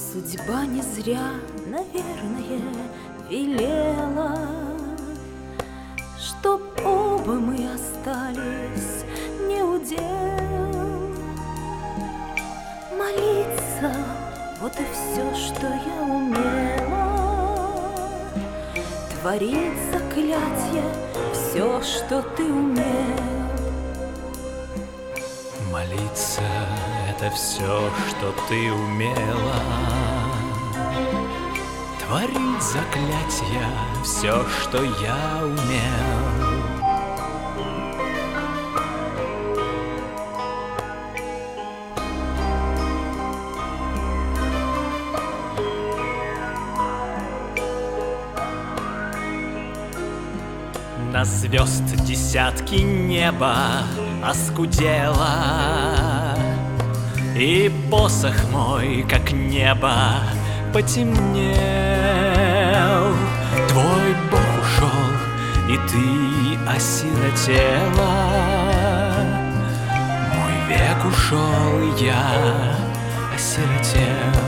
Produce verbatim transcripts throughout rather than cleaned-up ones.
Судьба не зря, наверное, велела, чтоб оба мы остались не у дел. Молиться — вот и все, что я умела. Творить заклятие — все, что ты умел. Молиться — это все, что ты умела. Творить заклятия — все, что я умел. На звезд десятки неба оскудело, и посох мой, как небо, потемнел. Твой Бог ушел, и ты осиротела. Мой век ушел, и я осиротел.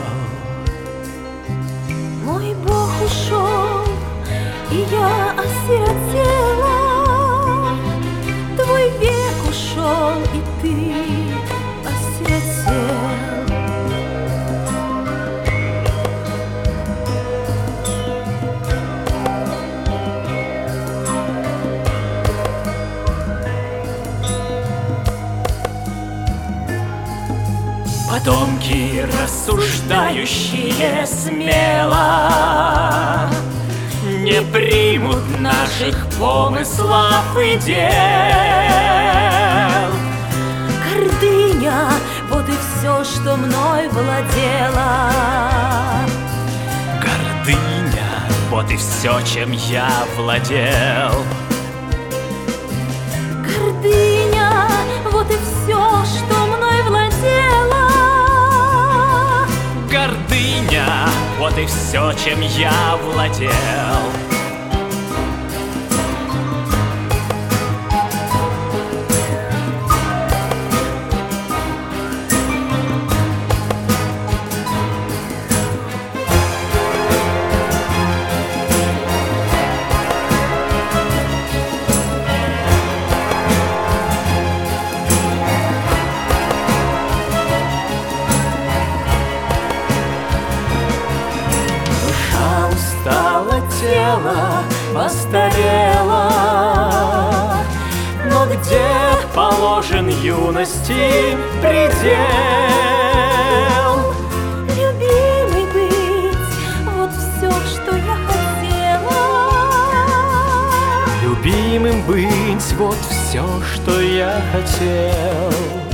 Мой Бог ушел, и я осиротела. Твой век ушел, и ты осиротел. Потомки, рассуждающие смело, не примут наших помыслов и дел. Гордыня — вот и все, что мной владела. Гордыня — вот и все, чем я владел. Гордыня — вот и все, что мной владела. Гордыня — вот и все, чем я владел. Тело постарело, но где положен юности предел? Любимый быть — вот все, что я хотела. Любимым быть — вот все, что я хотел.